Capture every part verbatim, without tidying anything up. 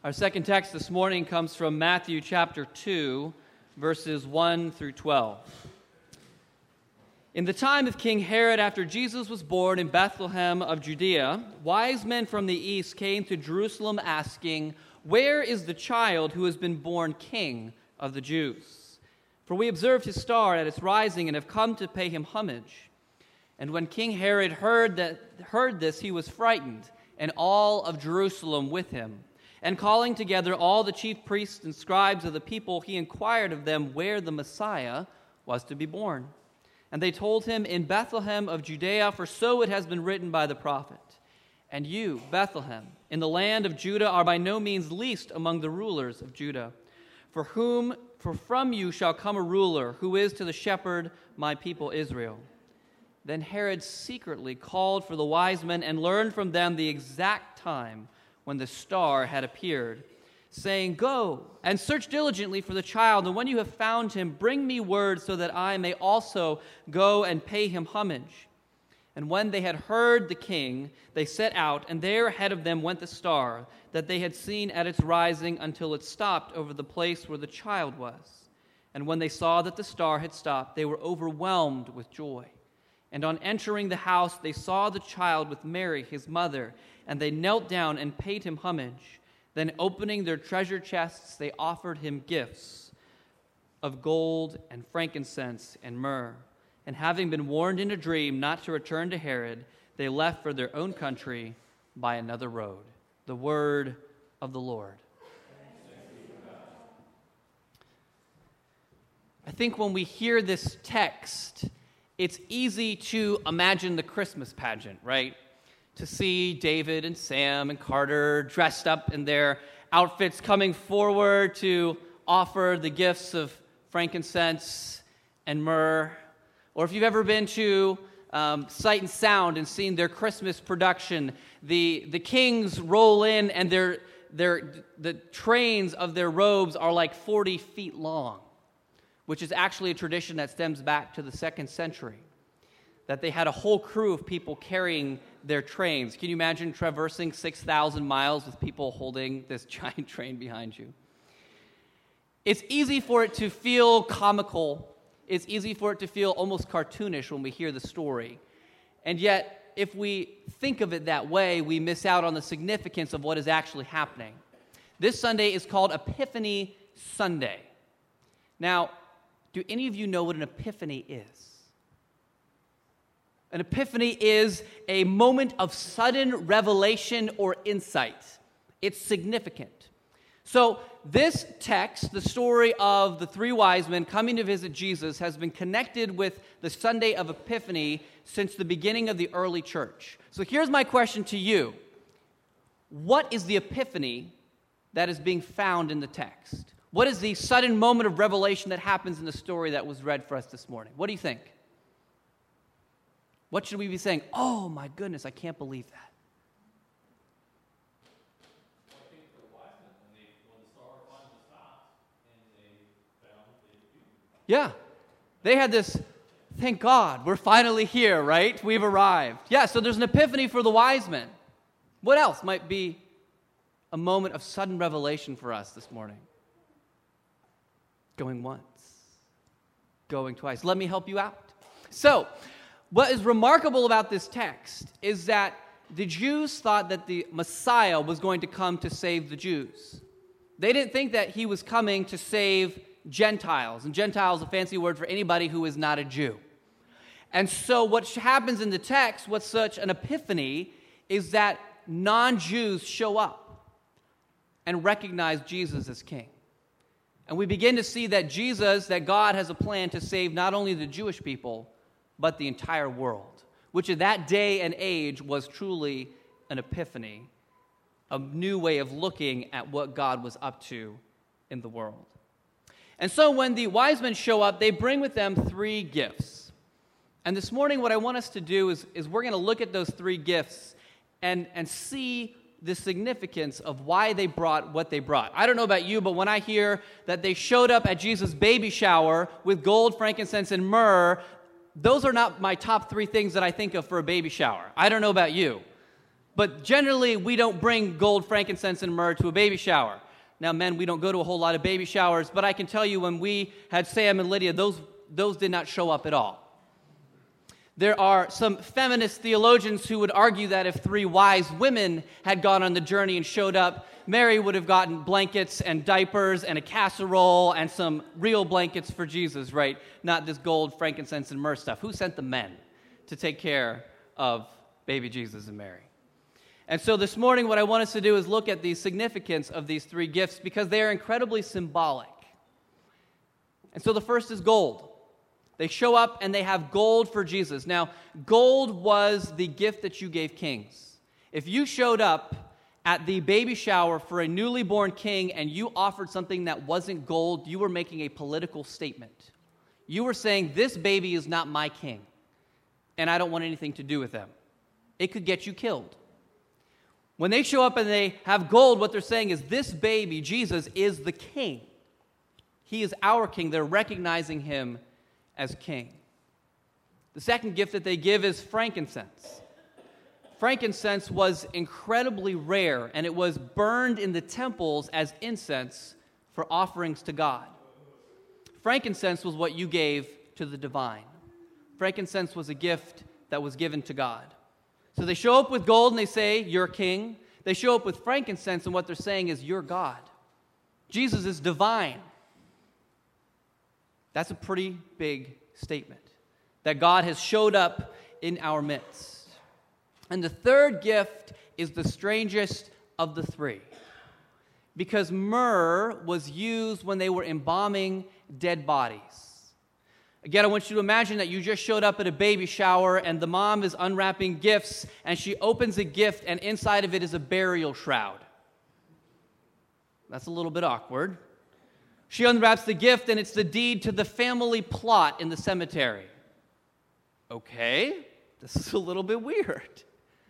Our second text this morning comes from Matthew chapter two, verses one through twelve. In the time of King Herod, after Jesus was born in Bethlehem of Judea, wise men from the east came to Jerusalem asking, "Where is the child who has been born King of the Jews? For we observed his star at its rising and have come to pay him homage." And when King Herod heard that heard this, he was frightened, and all of Jerusalem with him. And calling together all the chief priests and scribes of the people, he inquired of them where the Messiah was to be born. And they told him, "In Bethlehem of Judea, for so it has been written by the prophet. And you, Bethlehem, in the land of Judah, are by no means least among the rulers of Judah. For whom, for from you shall come a ruler, who is to the shepherd my people Israel." Then Herod secretly called for the wise men and learned from them the exact time when the star had appeared, saying, "Go and search diligently for the child, and when you have found him, bring me word so that I may also go and pay him homage." And when they had heard the king, they set out, and there ahead of them went the star that they had seen at its rising until it stopped over the place where the child was. And when they saw that the star had stopped, they were overwhelmed with joy. And on entering the house, they saw the child with Mary, his mother, and they knelt down and paid him homage. Then opening their treasure chests, they offered him gifts of gold and frankincense and myrrh. And having been warned in a dream not to return to Herod, they left for their own country by another road. The word of the Lord. I think when we hear this text, it's easy to imagine the Christmas pageant, right? To see David and Sam and Carter dressed up in their outfits coming forward to offer the gifts of frankincense and myrrh. Or if you've ever been to um, Sight and Sound and seen their Christmas production, the, the kings roll in and their, their, the trains of their robes are like forty feet long, which is actually a tradition that stems back to the second century, that they had a whole crew of people carrying their trains. Can you imagine traversing six thousand miles with people holding this giant train behind you? It's easy for it to feel comical. It's easy for it to feel almost cartoonish when we hear the story. And yet, if we think of it that way, we miss out on the significance of what is actually happening. This Sunday is called Epiphany Sunday. Now, do any of you know what an epiphany is? An epiphany is a moment of sudden revelation or insight. It's significant. So this text, the story of the three wise men coming to visit Jesus, has been connected with the Sunday of Epiphany since the beginning of the early church. So here's my question to you. What is the epiphany that is being found in the text? What is the sudden moment of revelation that happens in the story that was read for us this morning? What do you think? What should we be saying? Oh my goodness, I can't believe that. Well, I think for the wise men, when, they, when the star finally stopped and they found it. Yeah, they had this, thank God, we're finally here, right? We've arrived. Yeah, so there's an epiphany for the wise men. What else might be a moment of sudden revelation for us this morning? Going once, going twice. Let me help you out. So, what is remarkable about this text is that the Jews thought that the Messiah was going to come to save the Jews. They didn't think that he was coming to save Gentiles. And Gentile is a fancy word for anybody who is not a Jew. And so what happens in the text, what's such an epiphany, is that non-Jews show up and recognize Jesus as king. And we begin to see that Jesus, that God has a plan to save not only the Jewish people, but the entire world, which in that day and age was truly an epiphany, a new way of looking at what God was up to in the world. And so when the wise men show up, they bring with them three gifts. And this morning what I want us to do is, is we're going to look at those three gifts and, and see the significance of why they brought what they brought. I don't know about you, but when I hear that they showed up at Jesus' baby shower with gold, frankincense, and myrrh, those are not my top three things that I think of for a baby shower. I don't know about you. But generally, we don't bring gold, frankincense, and myrrh to a baby shower. Now, men, we don't go to a whole lot of baby showers, but I can tell you when we had Sam and Lydia, those, those did not show up at all. There are some feminist theologians who would argue that if three wise women had gone on the journey and showed up, Mary would have gotten blankets and diapers and a casserole and some real blankets for Jesus, right? Not this gold, frankincense, and myrrh stuff. Who sent the men to take care of baby Jesus and Mary? And so this morning, what I want us to do is look at the significance of these three gifts because they are incredibly symbolic. And so the first is gold. They show up and they have gold for Jesus. Now, gold was the gift that you gave kings. If you showed up at the baby shower for a newly born king and you offered something that wasn't gold, you were making a political statement. You were saying, this baby is not my king, and I don't want anything to do with them. It could get you killed. When they show up and they have gold, what they're saying is, this baby, Jesus, is the king. He is our king. They're recognizing him as king. The second gift that they give is frankincense. Frankincense was incredibly rare, and it was burned in the temples as incense for offerings to God. Frankincense was what you gave to the divine. Frankincense was a gift that was given to God. So they show up with gold and they say, you're king. They show up with frankincense and what they're saying is, you're God. Jesus is divine. That's a pretty big statement, that God has showed up in our midst. And the third gift is the strangest of the three, because myrrh was used when they were embalming dead bodies. Again, I want you to imagine that you just showed up at a baby shower and the mom is unwrapping gifts and she opens a gift and inside of it is a burial shroud. That's a little bit awkward. She unwraps the gift and it's the deed to the family plot in the cemetery. Okay, this is a little bit weird.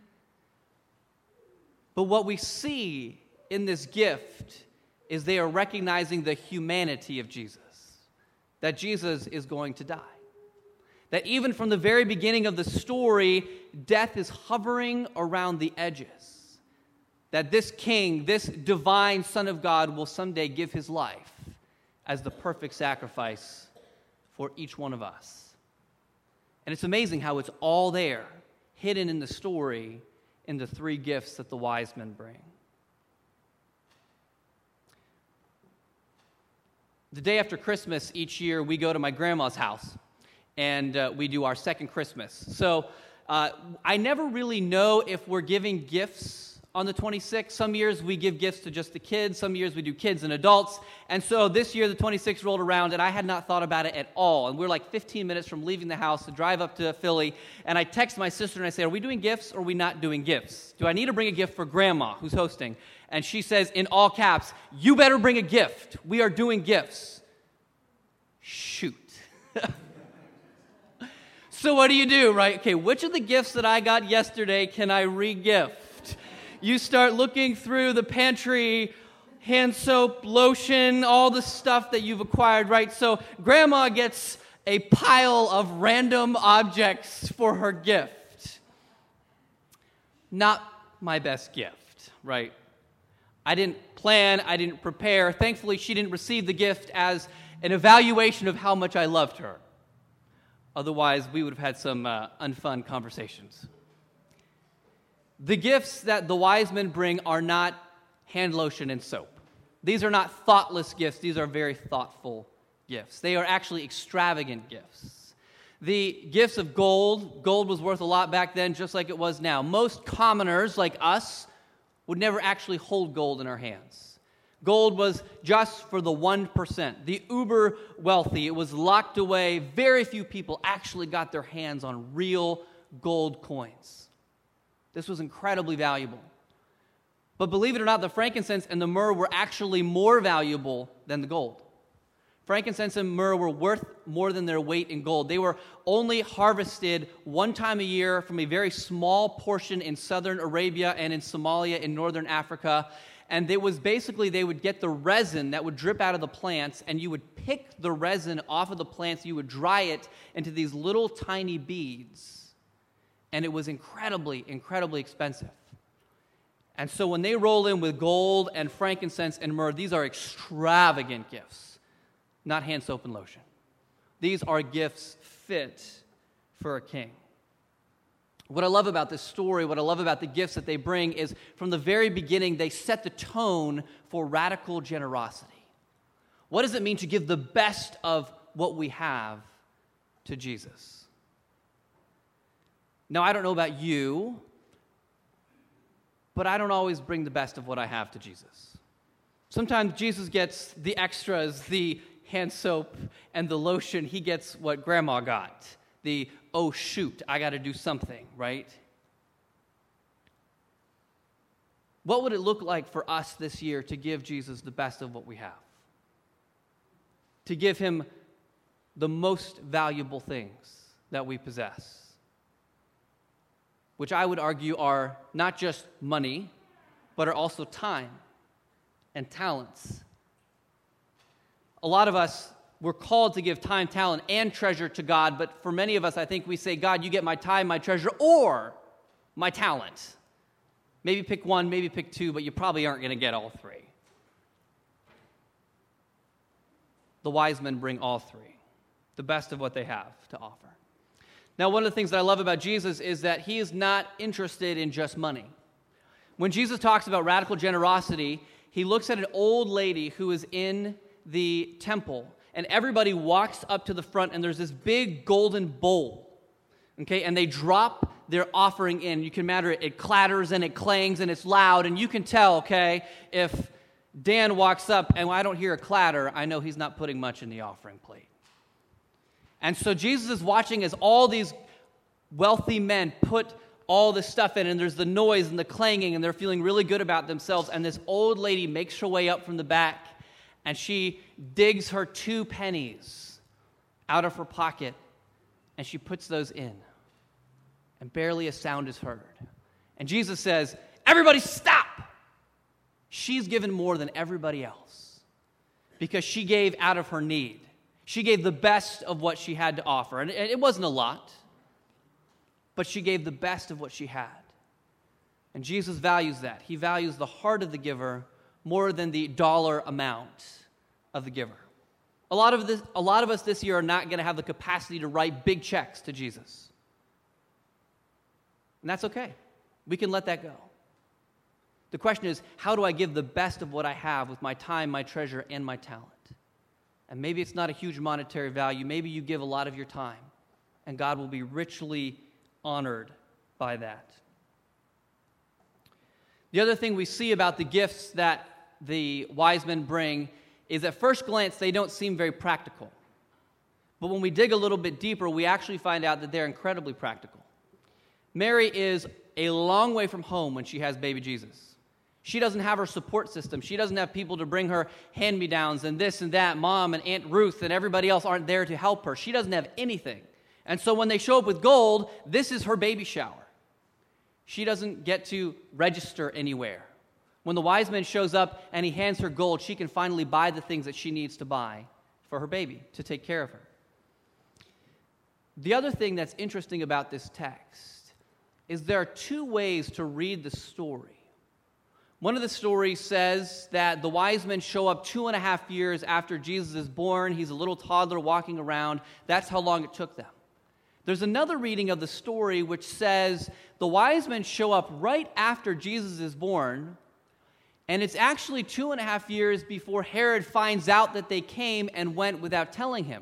But what we see in this gift is they are recognizing the humanity of Jesus. That Jesus is going to die. That even from the very beginning of the story, death is hovering around the edges. That this king, this divine Son of God, will someday give his life as the perfect sacrifice for each one of us. And it's amazing how it's all there, hidden in the story, in the three gifts that the wise men bring. The day after Christmas each year, we go to my grandma's house, and uh, we do our second Christmas. So uh, I never really know if we're giving gifts on the twenty-sixth. Some years we give gifts to just the kids. Some years we do kids and adults. And so this year the twenty-sixth rolled around, and I had not thought about it at all. And we we're like fifteen minutes from leaving the house to drive up to Philly, and I text my sister and I say, are we doing gifts or are we not doing gifts? Do I need to bring a gift for Grandma, who's hosting? And she says in all caps, you better bring a gift. We are doing gifts. Shoot. So what do you do, right? Okay, which of the gifts that I got yesterday can I re-gift? You start looking through the pantry, hand soap, lotion, all the stuff that you've acquired, right? So Grandma gets a pile of random objects for her gift. Not my best gift, right? I didn't plan, I didn't prepare. Thankfully, she didn't receive the gift as an evaluation of how much I loved her. Otherwise, we would have had some uh, unfun conversations. The gifts that the wise men bring are not hand lotion and soap. These are not thoughtless gifts. These are very thoughtful gifts. They are actually extravagant gifts. The gifts of gold, gold was worth a lot back then, just like it was now. Most commoners like us would never actually hold gold in our hands. Gold was just for the one percent, the uber wealthy. It was locked away. Very few people actually got their hands on real gold coins. This was incredibly valuable. But believe it or not, the frankincense and the myrrh were actually more valuable than the gold. Frankincense and myrrh were worth more than their weight in gold. They were only harvested one time a year from a very small portion in southern Arabia and in Somalia in northern Africa. And it was basically, they would get the resin that would drip out of the plants, and you would pick the resin off of the plants, you would dry it into these little tiny beads. And it was incredibly, incredibly expensive. And so when they roll in with gold and frankincense and myrrh, these are extravagant gifts, not hand soap and lotion. These are gifts fit for a king. What I love about this story, what I love about the gifts that they bring is from the very beginning, they set the tone for radical generosity. What does it mean to give the best of what we have to Jesus? Now, I don't know about you, but I don't always bring the best of what I have to Jesus. Sometimes Jesus gets the extras, the hand soap and the lotion. He gets what grandma got, the, oh, shoot, I got to do something, right? What would it look like for us this year to give Jesus the best of what we have? To give him the most valuable things that we possess, which I would argue are not just money, but are also time and talents. A lot of us, we're called to give time, talent, and treasure to God, but for many of us, I think we say, God, you get my time, my treasure, or my talent. Maybe pick one, maybe pick two, but you probably aren't going to get all three. The wise men bring all three, the best of what they have to offer. Now, one of the things that I love about Jesus is that he is not interested in just money. When Jesus talks about radical generosity, he looks at an old lady who is in the temple, and everybody walks up to the front, and there's this big golden bowl, okay, and they drop their offering in. You can imagine it, it clatters and it clangs and it's loud, and you can tell, okay, if Dan walks up and I don't hear a clatter, I know he's not putting much in the offering plate. And so Jesus is watching as all these wealthy men put all this stuff in, and there's the noise and the clanging, and they're feeling really good about themselves, and this old lady makes her way up from the back, and she digs her two pennies out of her pocket, and she puts those in, and barely a sound is heard. And Jesus says, everybody stop! She's given more than everybody else because she gave out of her need. She gave the best of what she had to offer. And it wasn't a lot, but she gave the best of what she had. And Jesus values that. He values the heart of the giver more than the dollar amount of the giver. A lot of this, a lot of us this year are not going to have the capacity to write big checks to Jesus. And that's okay. We can let that go. The question is, how do I give the best of what I have with my time, my treasure, and my talent? And maybe it's not a huge monetary value. Maybe you give a lot of your time, and God will be richly honored by that. The other thing we see about the gifts that the wise men bring is at first glance, they don't seem very practical. But when we dig a little bit deeper, we actually find out that they're incredibly practical. Mary is a long way from home when she has baby Jesus. She doesn't have her support system. She doesn't have people to bring her hand-me-downs and this and that. Mom and Aunt Ruth and everybody else aren't there to help her. She doesn't have anything. And so when they show up with gold, this is her baby shower. She doesn't get to register anywhere. When the wise man shows up and he hands her gold, she can finally buy the things that she needs to buy for her baby to take care of her. The other thing that's interesting about this text is there are two ways to read the story. One of the stories says that the wise men show up two and a half years after Jesus is born. He's a little toddler walking around. That's how long it took them. There's another reading of the story which says the wise men show up right after Jesus is born, and it's actually two and a half years before Herod finds out that they came and went without telling him,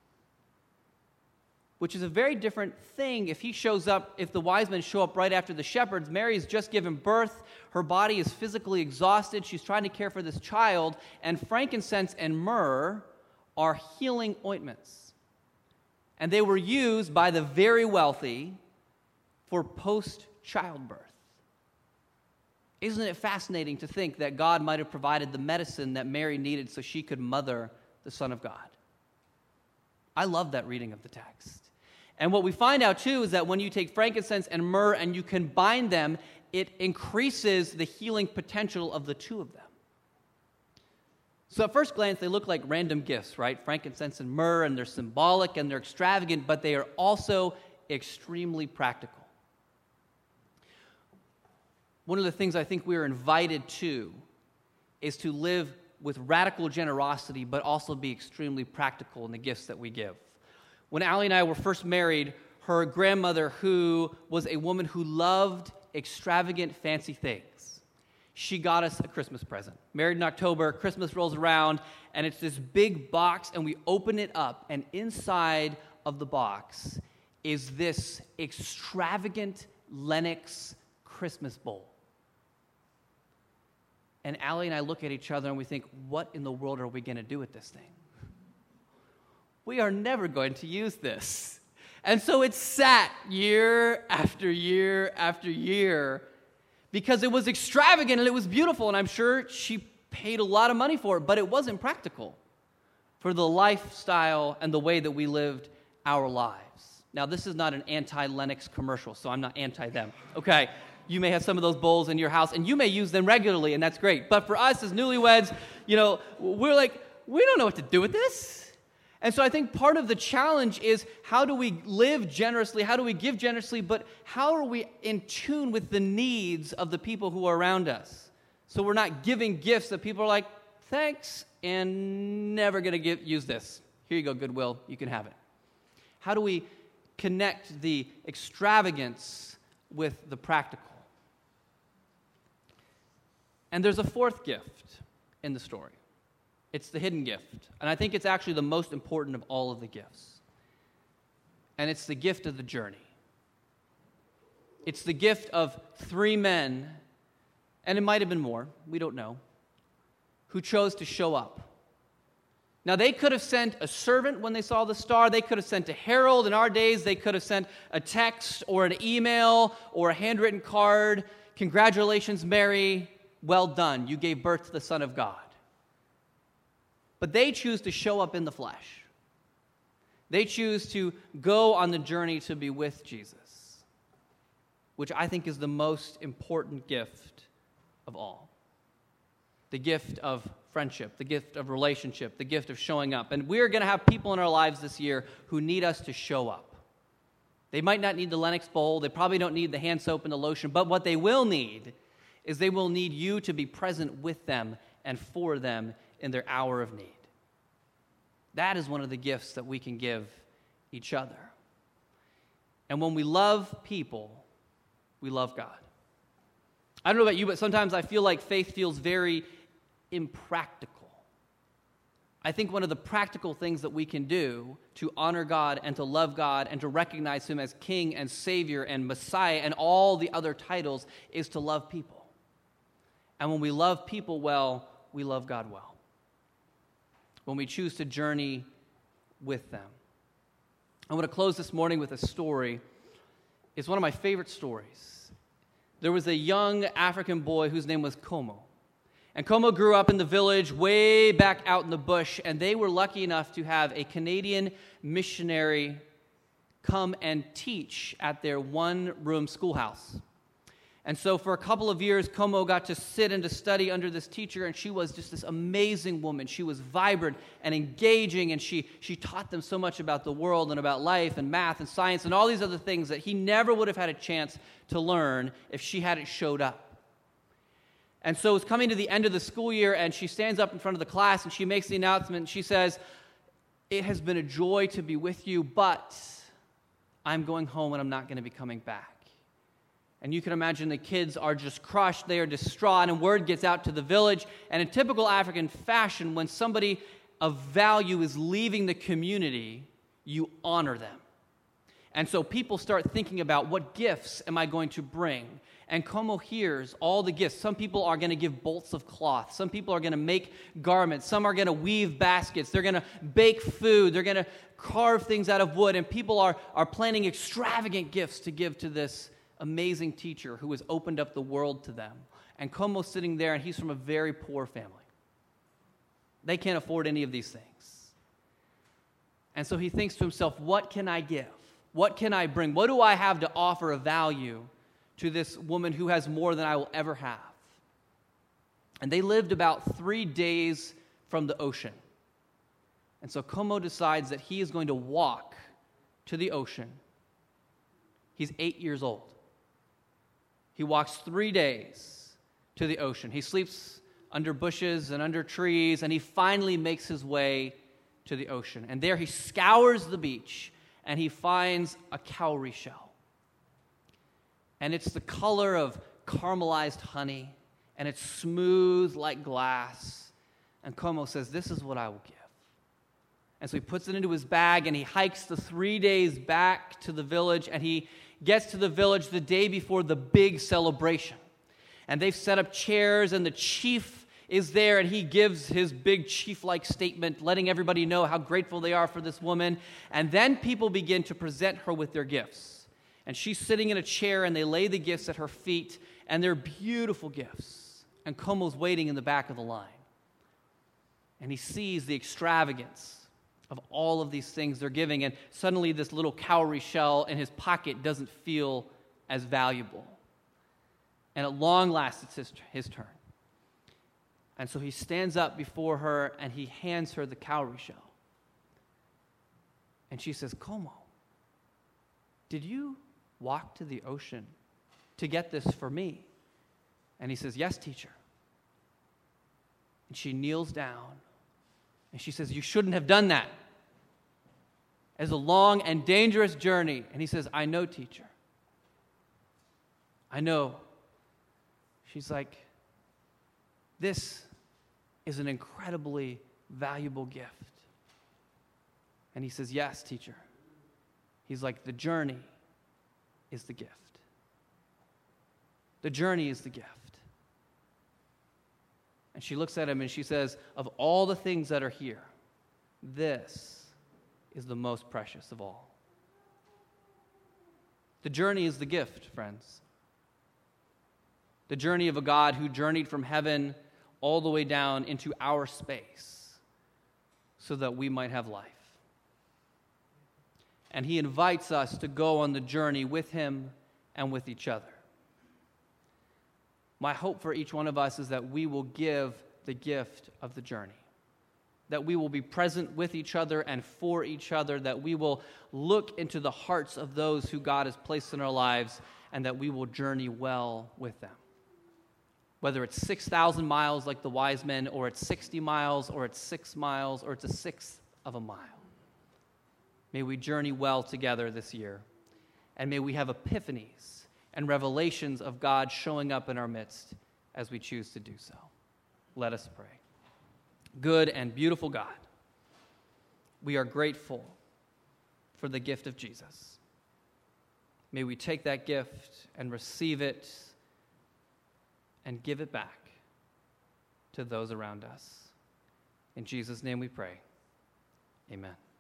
which is a very different thing if he shows up, if the wise men show up right after the shepherds. Mary's just given birth. Her body is physically exhausted. She's trying to care for this child, and frankincense and myrrh are healing ointments. And they were used by the very wealthy for post-childbirth. Isn't it fascinating to think that God might have provided the medicine that Mary needed so she could mother the Son of God? I love that reading of the text. And what we find out, too, is that when you take frankincense and myrrh and you combine them, it increases the healing potential of the two of them. So at first glance, they look like random gifts, right? Frankincense and myrrh, and they're symbolic and they're extravagant, but they are also extremely practical. one of the things I think we are invited to is to live with radical generosity, but also be extremely practical in the gifts that we give. When Allie and I were first married, her grandmother, who was a woman who loved extravagant, fancy things, she got us a Christmas present. Married in October, Christmas rolls around, and it's this big box, and we open it up, and inside of the box is this extravagant Lenox Christmas bowl. And Allie and I look at each other and we think, what in the world are we going to do with this thing? We are never going to use this. And so it sat year after year after year because it was extravagant and it was beautiful, and I'm sure she paid a lot of money for it, but it wasn't practical for the lifestyle and the way that we lived our lives. Now, this is not an anti-Lenox commercial, so I'm not anti them, okay? You may have some of those bowls in your house, and you may use them regularly, and that's great. But for us as newlyweds, you know, we're like, we don't know what to do with this. And so I think part of the challenge is, how do we live generously? How do we give generously? But how are we in tune with the needs of the people who are around us? So we're not giving gifts that people are like, thanks, and never going to get use this. Here you go, Goodwill. You can have it. How do we connect the extravagance with the practical? And there's a fourth gift in the story. It's the hidden gift. And I think it's actually the most important of all of the gifts. And it's the gift of the journey. It's the gift of three men, and it might have been more, we don't know, who chose to show up. Now, they could have sent a servant when they saw the star. They could have sent a herald. In our days, they could have sent a text or an email or a handwritten card. Congratulations, Mary. Well done. You gave birth to the Son of God. But they choose to show up in the flesh. They choose to go on the journey to be with Jesus, which I think is the most important gift of all. The gift of friendship, the gift of relationship, the gift of showing up. And we're going to have people in our lives this year who need us to show up. They might not need the Lenox bowl. They probably don't need the hand soap and the lotion. But what they will need is they will need you to be present with them and for them in their hour of need. That is one of the gifts that we can give each other. And when we love people, we love God. I don't know about you, but sometimes I feel like faith feels very impractical. I think one of the practical things that we can do to honor God and to love God and to recognize Him as King and Savior and Messiah and all the other titles is to love people. And when we love people well, we love God well. When we choose to journey with them. I want to close this morning with a story. It's one of my favorite stories. There was a young African boy whose name was Como. And Como grew up in the village way back out in the bush, and they were lucky enough to have a Canadian missionary come and teach at their one-room schoolhouse. And so for a couple of years, Como got to sit and to study under this teacher, and she was just this amazing woman. She was vibrant and engaging, and she, she taught them so much about the world and about life and math and science and all these other things that he never would have had a chance to learn if she hadn't showed up. And so it's coming to the end of the school year, and she stands up in front of the class, and she makes the announcement, and she says, "It has been a joy to be with you, but I'm going home, and I'm not going to be coming back." And you can imagine the kids are just crushed, they are distraught, and word gets out to the village. And in typical African fashion, when somebody of value is leaving the community, you honor them. And so people start thinking about, what gifts am I going to bring? And Como hears all the gifts. Some people are going to give bolts of cloth. Some people are going to make garments. Some are going to weave baskets. They're going to bake food. They're going to carve things out of wood. And people are, are planning extravagant gifts to give to this amazing teacher who has opened up the world to them. And Como's sitting there, and he's from a very poor family. They can't afford any of these things. And so he thinks to himself, what can I give? What can I bring? What do I have to offer of value to this woman who has more than I will ever have? And they lived about three days from the ocean. And so Como decides that he is going to walk to the ocean. He's eight years old. He walks three days to the ocean. He sleeps under bushes and under trees, and he finally makes his way to the ocean. And there he scours the beach, and he finds a cowrie shell. And it's the color of caramelized honey, and it's smooth like glass. And Como says, this is what I will give. And so he puts it into his bag, and he hikes the three days back to the village, and he gets to the village the day before the big celebration. And they've set up chairs, and the chief is there, and he gives his big chief-like statement, letting everybody know how grateful they are for this woman. And then people begin to present her with their gifts. And she's sitting in a chair, and they lay the gifts at her feet, and they're beautiful gifts. And Como's waiting in the back of the line. And he sees the extravagance of all of these things they're giving, and suddenly this little cowrie shell in his pocket doesn't feel as valuable. And at long last, it's his, his turn. And so he stands up before her, and he hands her the cowrie shell. And she says, Como, did you walk to the ocean to get this for me? And he says, yes, teacher. And she kneels down, and she says, you shouldn't have done that. It's a long and dangerous journey. And he says, I know, teacher. I know. She's like, this is an incredibly valuable gift. And he says, yes, teacher. He's like, the journey is the gift. The journey is the gift. And she looks at him and she says, of all the things that are here, this is the most precious of all. The journey is the gift, friends. The journey of a God who journeyed from heaven all the way down into our space so that we might have life. And he invites us to go on the journey with him and with each other. My hope for each one of us is that we will give the gift of the journey, that we will be present with each other and for each other, that we will look into the hearts of those who God has placed in our lives, and that we will journey well with them. Whether it's six thousand miles like the wise men, or it's sixty miles, or it's six miles, or it's a sixth of a mile. May we journey well together this year, and may we have epiphanies and revelations of God showing up in our midst as we choose to do so. Let us pray. Good and beautiful God, we are grateful for the gift of Jesus. May we take that gift and receive it and give it back to those around us. In Jesus' name we pray. Amen.